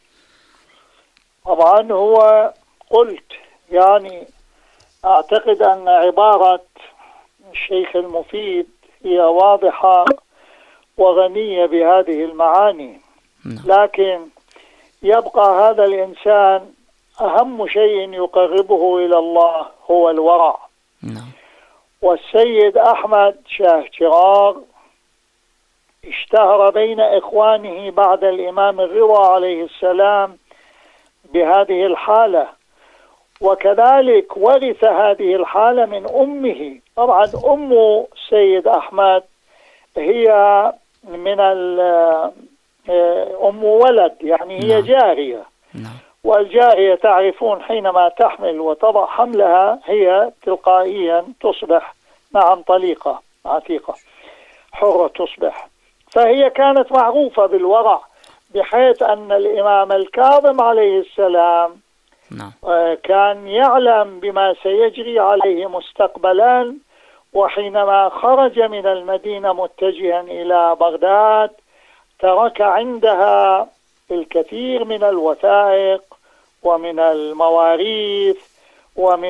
طبعا هو قلت يعني أعتقد أن عبارة الشيخ المفيد هي واضحة وغنية بهذه المعاني، لكن يبقى هذا الإنسان أهم شيء يقربه إلى الله هو الورع. والسيد أحمد شاه شراغ اشتهر بين إخوانه بعد الإمام الرضا عليه السلام بهذه الحالة، وكذلك ورث هذه الحالة من أمه. طبعا أم السيد أحمد هي من أم ولد، يعني هي جارية، والجارية تعرفون حينما تحمل وتضع حملها هي تلقائيا تصبح نعم طليقة عتيقة حرة تصبح. فهي كانت معروفة بالورع، بحيث أن الإمام الكاظم عليه السلام كان يعلم بما سيجري عليه مستقبلا، وحينما خرج من المدينة متجها إلى بغداد ترك عندها الكثير من الوثائق ومن المواريث ومن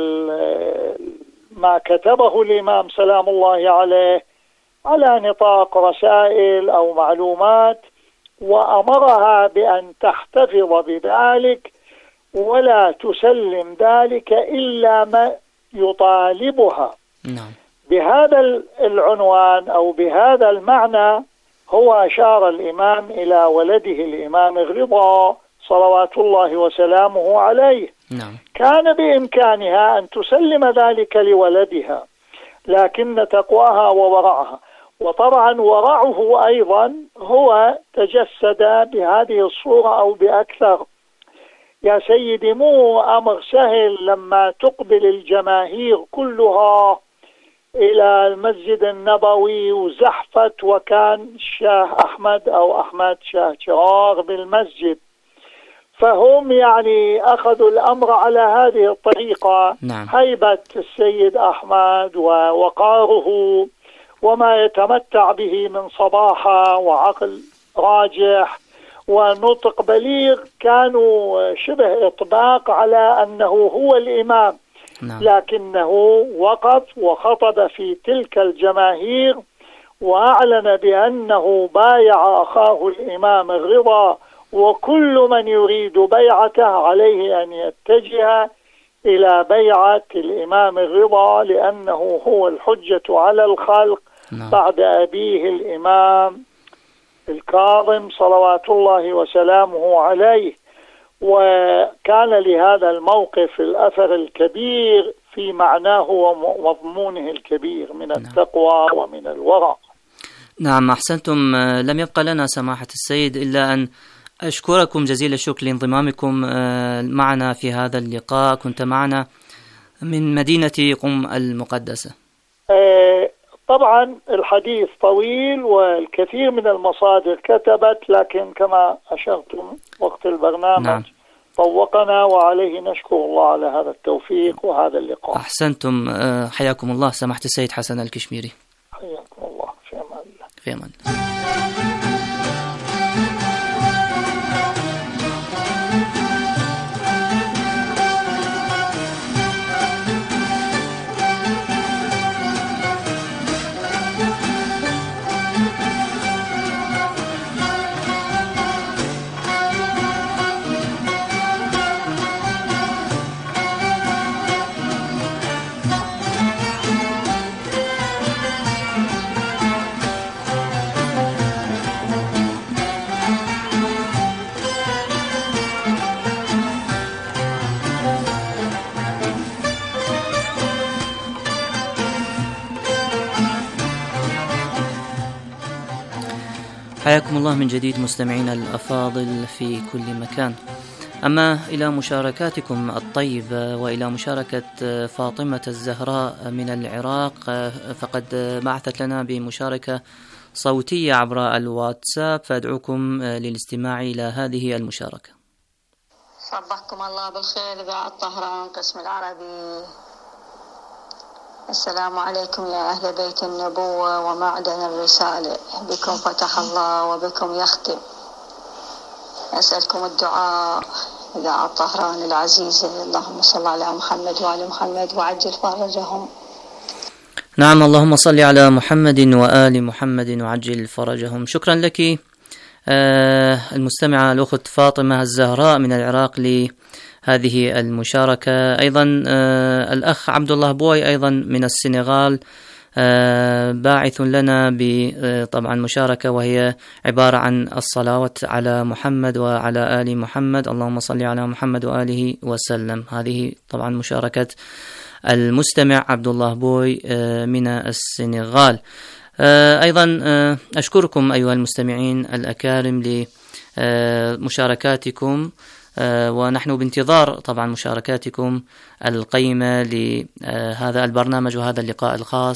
ما كتبه الإمام سلام الله عليه على نطاق رسائل أو معلومات، وأمرها بأن تحتفظ بذلك ولا تسلم ذلك إلا ما يطالبها. بهذا العنوان أو بهذا المعنى هو أشار الإمام إلى ولده الإمام الرضا صلوات الله وسلامه عليه. كان بإمكانها أن تسلم ذلك لولدها، لكن تقواها وورعها، وطبعا ورعه أيضا هو تجسد بهذه الصورة أو بأكثر. يا سيدي مو أمر سهل لما تقبل الجماهير كلها إلى المسجد النبوي وزحفت، وكان الشاه أحمد أو أحمد شاه شرار بالمسجد، فهم يعني أخذوا الأمر على هذه الطريقة. هيبة السيد أحمد ووقاره وما يتمتع به من صباحة وعقل راجح ونطق بليغ كانوا شبه إطباق على أنه هو الإمام. لكنه وقف وخطب في تلك الجماهير وأعلن بأنه بايع أخاه الإمام الرضا، وكل من يريد بيعته عليه أن يتجه إلى بيعة الإمام الرضا، لأنه هو الحجة على الخلق بعد أبيه الإمام الكاظم صلوات الله وسلامه عليه. وكان لهذا الموقف الأثر الكبير في معناه ومضمونه الكبير من التقوى ومن الورع. نعم، أحسنتم. لم يبقى لنا سماحة السيد إلا أن أشكركم جزيل الشكر لانضمامكم معنا في هذا اللقاء. كنت معنا من مدينة قم المقدسة. طبعا الحديث طويل والكثير من المصادر كتبت، لكن كما أشرتم وقت البرنامج طوقنا، وعليه نشكر الله على هذا التوفيق وهذا اللقاء. أحسنتم. حياكم الله سماحة السيد حسن الكشميري. حياكم الله. في أمان الله. في أمان الله. حياكم الله من جديد مستمعينا الأفاضل في كل مكان. أما إلى مشاركاتكم الطيبة وإلى مشاركة فاطمة الزهراء من العراق، فقد بعثت لنا بمشاركة صوتية عبر الواتساب، فأدعوكم للاستماع إلى هذه المشاركة. صبحكم الله بالخير إذاعة طهران قسم العربي. السلام عليكم يا أهل بيت النبوة ومعدن الرسالة، بكم فتح الله وبكم يختم. أسألكم الدعاء إذاعة طهران العزيزة، اللهم صل على محمد وعلى محمد وعجل فرجهم. نعم، اللهم صل على محمد وآل محمد وعجل فرجهم. شكرا لك المستمعة الأخت فاطمة الزهراء من العراق لهذه المشاركة. أيضا الأخ عبد الله بوي أيضا من السنغال باعث لنا طبعا مشاركة، وهي عبارة عن الصلاة على محمد وعلى آل محمد، اللهم صل على محمد وآله وسلم. هذه طبعا مشاركة المستمع عبد الله بوي من السنغال. أيضا أشكركم أيها المستمعين الأكارم لمشاركاتكم ونحن بانتظار طبعا مشاركاتكم القيمة لهذا البرنامج وهذا اللقاء الخاص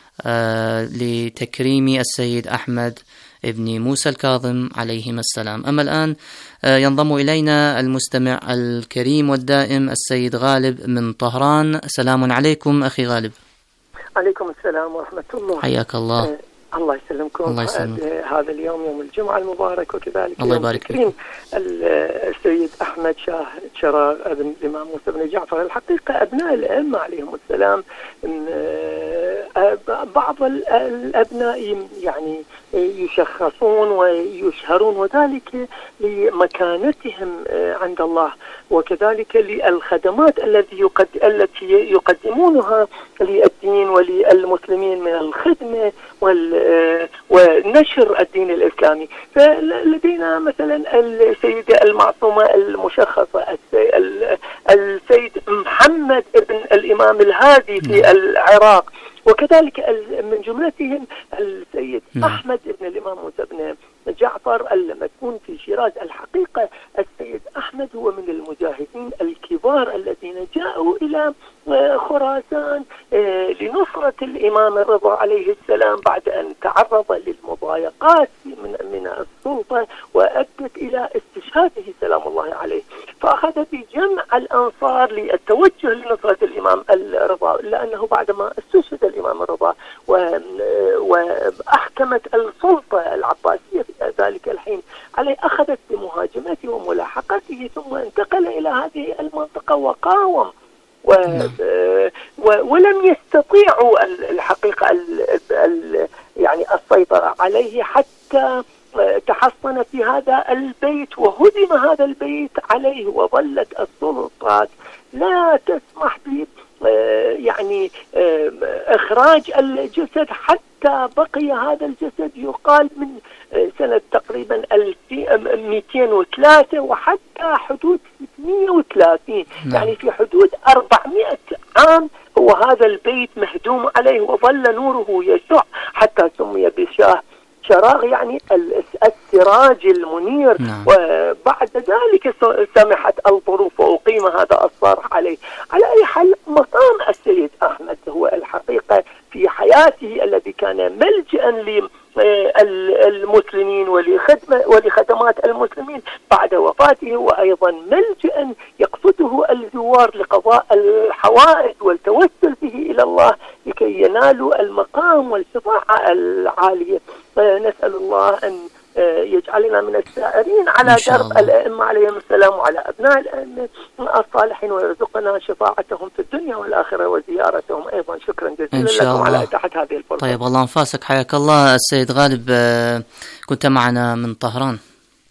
لتكريم السيد أحمد ابن موسى الكاظم عليهما السلام. أما الآن ينضم إلينا المستمع الكريم والدائم السيد غالب من طهران. سلام عليكم أخي غالب. عليكم السلام ورحمة الله. حياك الله. الله يسلمكم. الله يسلمك. هذا اليوم يوم الجمعة المبارك، وكذلك الله يبارك فيك السيد أحمد شاه شراغ ابن الإمام موسى بن جعفر. الحقيقة أبناء الأئمة عليهم السلام بعض الأبناء يعني يشخصون ويشهرون، وذلك لمكانتهم عند الله، وكذلك للخدمات التي يقدمونها للدين وللمسلمين من الخدمة ونشر الدين الإسلامي. فلدينا مثلا السيدة المعصومة المشخصة السيد محمد ابن الإمام الهادي في العراق، وكذلك من جملتهم السيد أحمد ابن الإمام موسى بن جعفر المدفون في شيراز. الحقيقة السيد أحمد هو من المجاهدين الكبار الذين جاءوا إلى خراسان لنصرة الإمام الرضا عليه السلام بعد أن تعرض للمضايقات من السلطة وأدت إلى استشهاده سلام الله عليه، فأخذ بجمع الأنصار للتوجه لنصرة الإمام الرضا، إلا أنه بعدما استشهد الإمام الرضا وأحكمت السلطة العباسية في ذلك الحين عليه، أخذت بمهاجمته وملاحقته، ثم انتقل إلى هذه المنطقة وقاوم ولم يستطيعوا الحقيقة يعني السيطرة عليه، حتى تحصن في هذا البيت وهدم هذا البيت عليه، وظلت السلطات لا تسمح ب يعني إخراج الجسد، حتى بقي هذا الجسد يقال من سنة تقريبا 1203 وحتى حدود 630 يعني في حدود 400 عام هو هذا البيت مهدوم عليه، وظل نوره يشع حتى سمي بشاه شراغ يعني السراج المنير. وبعد ذلك سمحت الظروف وأقيم هذا الصرح عليه. على أي حال مقام السيد أحمد هو الحقيقة في حياته الذي كان ملجأ للمسلمين ولخدمات المسلمين بعد وفاته، وأيضا ملجأ يقصده الزوار لقضاء الحوائج والتوسل به إلى الله لكي ينالوا المقام والشفاعة العالية. نسأل الله أن يجعلنا من السائرين على درب الأئمة عليهم السلام وعلى أبناء الأئمة الصالحين، ويرزقنا شفاعتهم في الدنيا والآخرة وزيارتهم أيضا. شكرا جزيلا لكم على إتاحة هذه الفرصة. طيب الله أنفاسك، حياك الله. السيد غالب كنت معنا من طهران.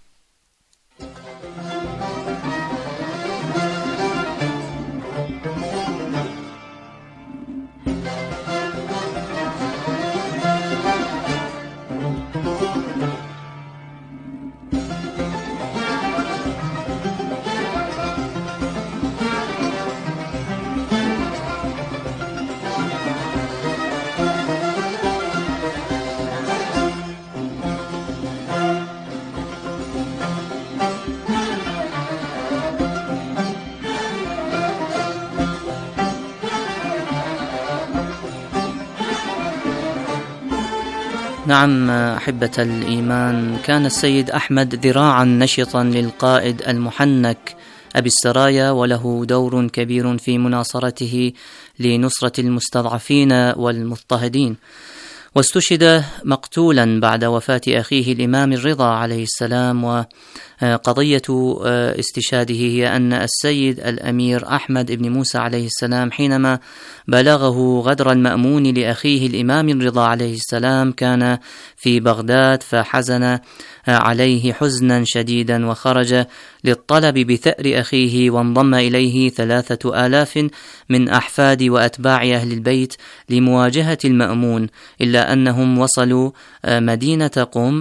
نعم أحبة الإيمان، كان السيد أحمد ذراعا نشطا للقائد المحنك أبي السرايا، وله دور كبير في مناصرته لنصرة المستضعفين والمضطهدين، واستشهد مقتولا بعد وفاة أخيه الإمام الرضا عليه السلام. وقضية استشهاده هي أن السيد الأمير أحمد بن موسى عليه السلام حينما بلغه غدر المأمون لأخيه الإمام الرضا عليه السلام كان في بغداد، فحزن عليه حزنا شديدا وخرج للطلب بثأر أخيه، وانضم إليه 3000 من أحفاد وأتباع أهل البيت لمواجهة المأمون، إلا أنهم وصلوا مدينة قم،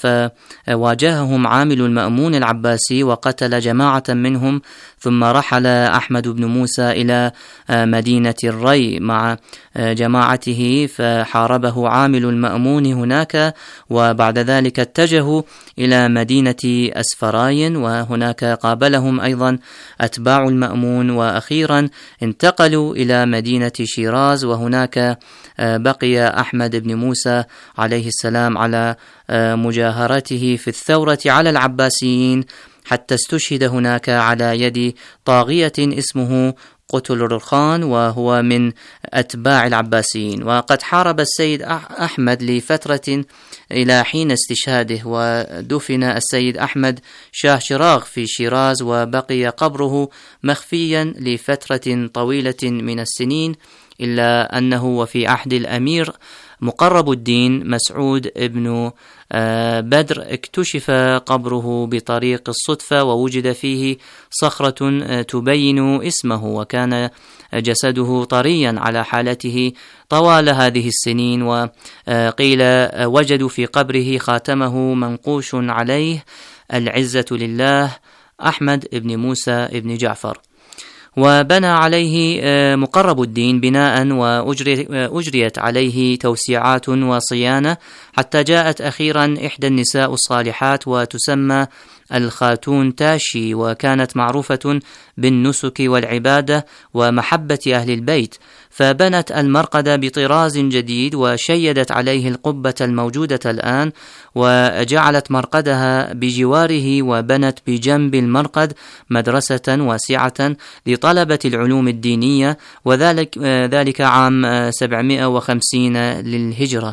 فواجههم عامل المأمون العباسي وقتل جماعة منهم، ثم رحل أحمد بن موسى إلى مدينة الري مع جماعته فحاربه عامل المأمون هناك، وبعد ذلك اتجهوا إلى مدينة أسفراين وهناك قابلهم أيضا أتباع المأمون، وأخيرا انتقلوا إلى مدينة شيراز، وهناك بقي أحمد بن موسى عليه السلام على مجاهرته في الثورة على العباسيين حتى استشهد هناك على يد طاغية اسمه قتل خان، وهو من أتباع العباسيين. وقد حارب السيد أحمد لفترة إلى حين استشهاده، ودفن السيد أحمد شاه شراغ في شيراز، وبقي قبره مخفيا لفترة طويلة من السنين، إلا أنه وفي عهد الأمير مقرب الدين مسعود ابن بدر اكتشف قبره بطريق الصدفة، ووجد فيه صخرة تبين اسمه، وكان جسده طريا على حالته طوال هذه السنين، وقيل وجدوا في قبره خاتمه منقوش عليه العزة لله أحمد ابن موسى ابن جعفر. وبنى عليه مقرب الدين بناء، وأجريت عليه توسيعات وصيانة، حتى جاءت أخيرا إحدى النساء الصالحات وتسمى الخاتون تاشي، وكانت معروفة بالنسك والعبادة ومحبة أهل البيت، فبنت المرقد بطراز جديد وشيدت عليه القبة الموجودة الآن، وجعلت مرقدها بجواره، وبنت بجنب المرقد مدرسة واسعة لطلبة العلوم الدينية، وذلك عام 750 للهجرة.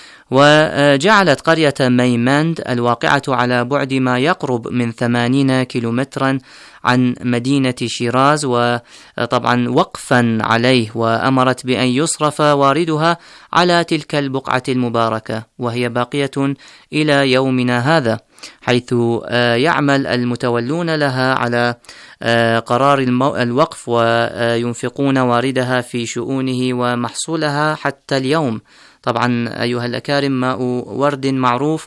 وجعلت قرية ميمند الواقعة على بعد ما يقرب من 80 كيلومترا عن مدينة شيراز وطبعا وقفا عليه، وأمرت بأن يصرف واردها على تلك البقعة المباركة، وهي باقية إلى يومنا هذا، حيث يعمل المتولون لها على قرار الوقف وينفقون واردها في شؤونه ومحصولها حتى اليوم. طبعا أيها الأكارم، ماء ورد معروف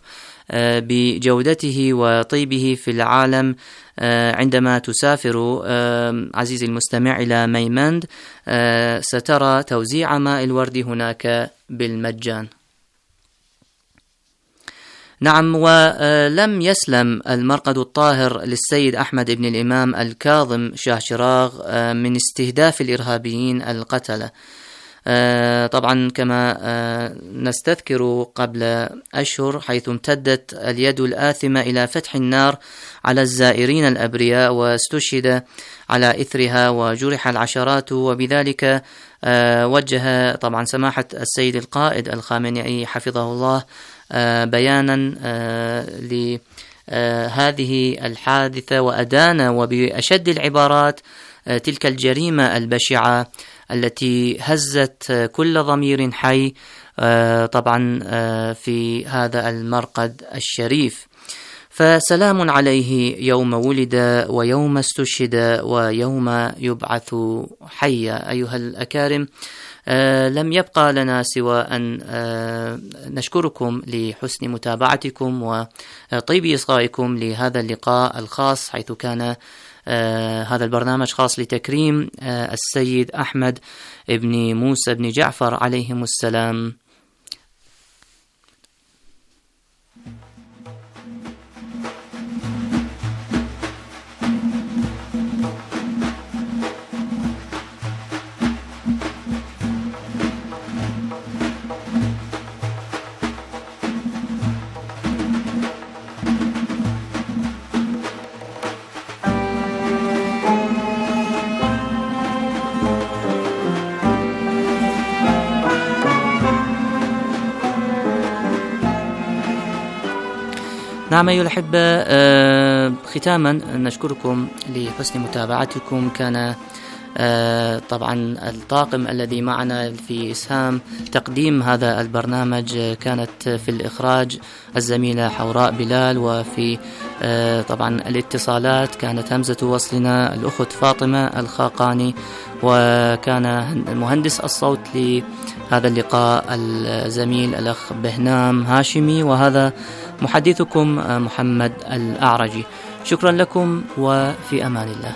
بجودته وطيبه في العالم. عندما تسافر عزيزي المستمع إلى ميمند سترى توزيع ماء الورد هناك بالمجان. نعم، ولم يسلم المرقد الطاهر للسيد أحمد بن الإمام الكاظم شاه شراغ من استهداف الإرهابيين القتلة. طبعا كما نستذكر قبل أشهر، حيث امتدت اليد الآثمة إلى فتح النار على الزائرين الأبرياء، واستشهد على إثرها وجرح العشرات، وبذلك وجه طبعا سماحة السيد القائد الخامنئي حفظه الله بيانا لهذه الحادثة، وأدان وبأشد العبارات تلك الجريمة البشعة التي هزت كل ضمير حي طبعا في هذا المرقد الشريف. فسلام عليه يوم ولد ويوم استشهد ويوم يبعث حيا. أيها الأكارم، لم يبقى لنا سوى أن نشكركم لحسن متابعتكم وطيب إصغائكم لهذا اللقاء الخاص، حيث كان هذا البرنامج خاص لتكريم السيد أحمد ابن موسى بن جعفر عليهم السلام. نعم أيها الأحبة، ختاما نشكركم لحسن متابعتكم. كان طبعا الطاقم الذي معنا في إسهام تقديم هذا البرنامج كانت في الإخراج الزميلة حوراء بلال، وفي طبعا الاتصالات كانت همزة وصلنا الأخت فاطمة الخاقاني، وكان مهندس الصوت لهذا اللقاء الزميل الأخ بهنام هاشمي، وهذا محدثكم محمد الأعرجي. شكرا لكم وفي أمان الله.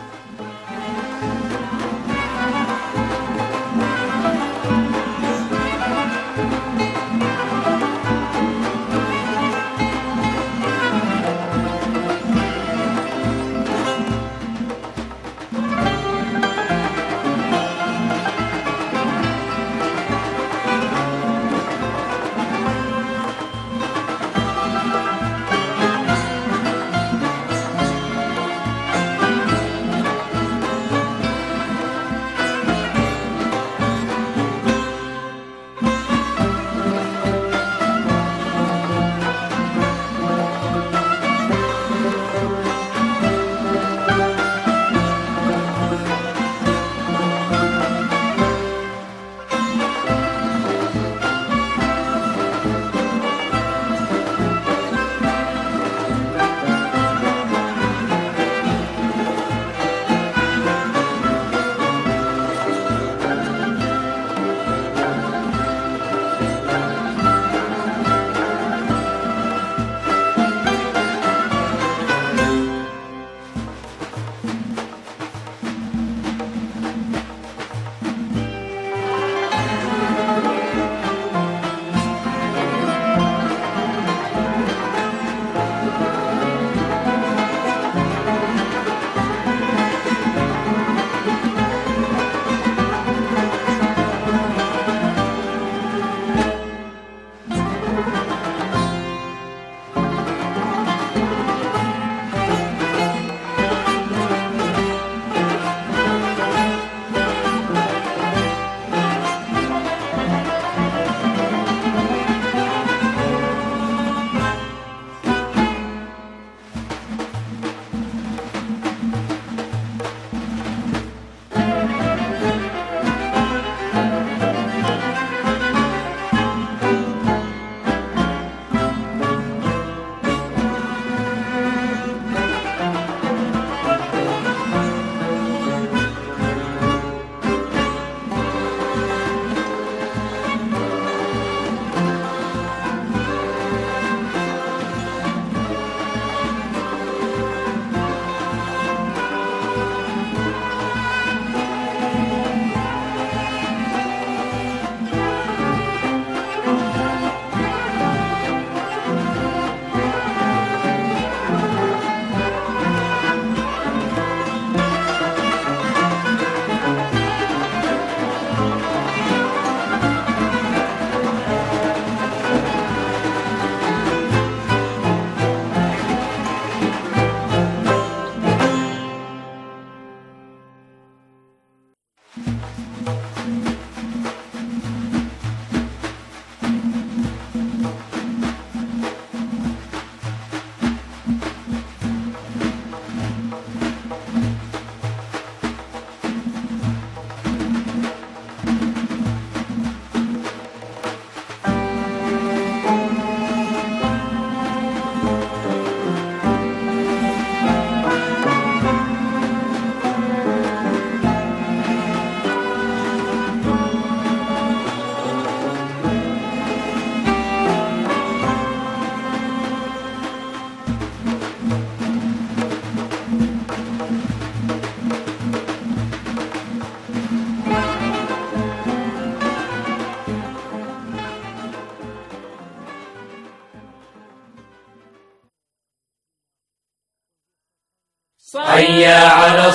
حي على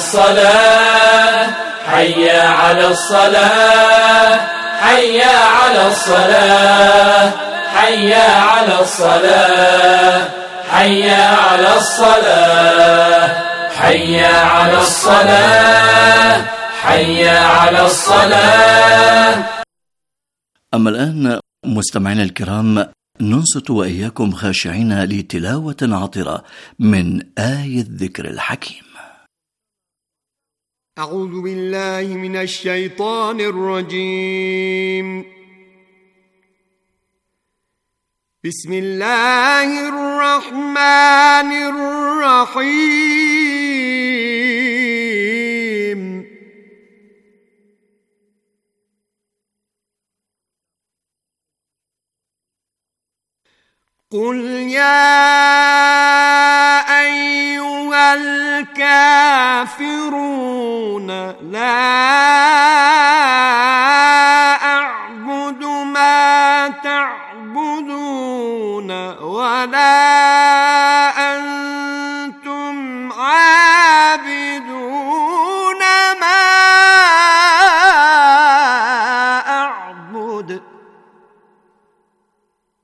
الصلاة حي على الصلاة حي على الصلاة حي على الصلاة حي على الصلاة حي على الصلاة حي على الصلاة. أما الآن مستمعينا الكرام ننصت وإياكم خاشعين لتلاوة عطرة من آية الذكر الحكيم. أعوذ بالله من الشيطان الرجيم. بسم الله الرحمن الرحيم. قل يا أيها الكافرون لا أعبد ما تعبدون ولا